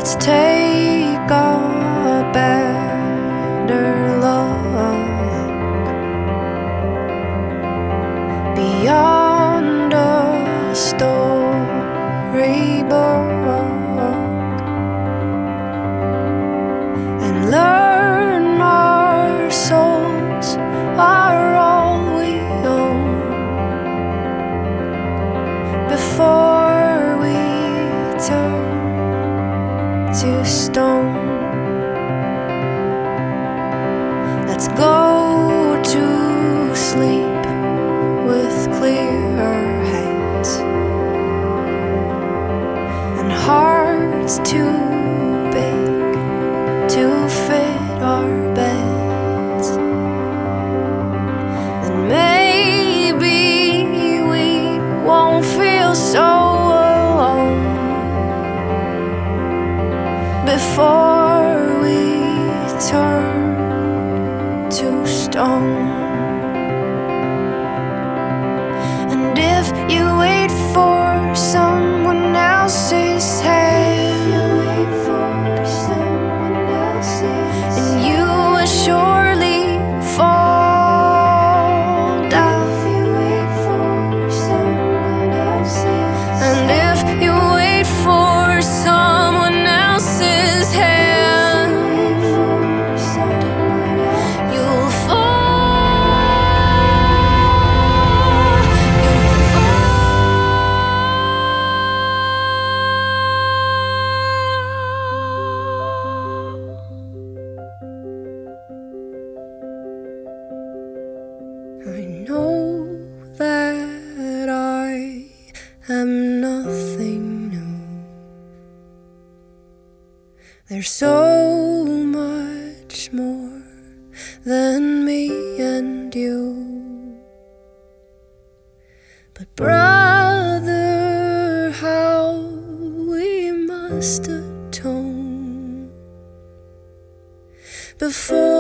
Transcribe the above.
Let's take a better look beyond a storybook and learn our souls are all we own before we turn to stone. Let's go to sleep with clearer heads and hearts too big to fit our beds. Then maybe we won't feel so alone before we turn to stone. And if you wait for someone else's hand, and you will surely fall down. And if you wait for someone else's hand, you'll fall. You'll fall. I know that I am nothing new. There's so much more than me and you. But brother, how we must atone before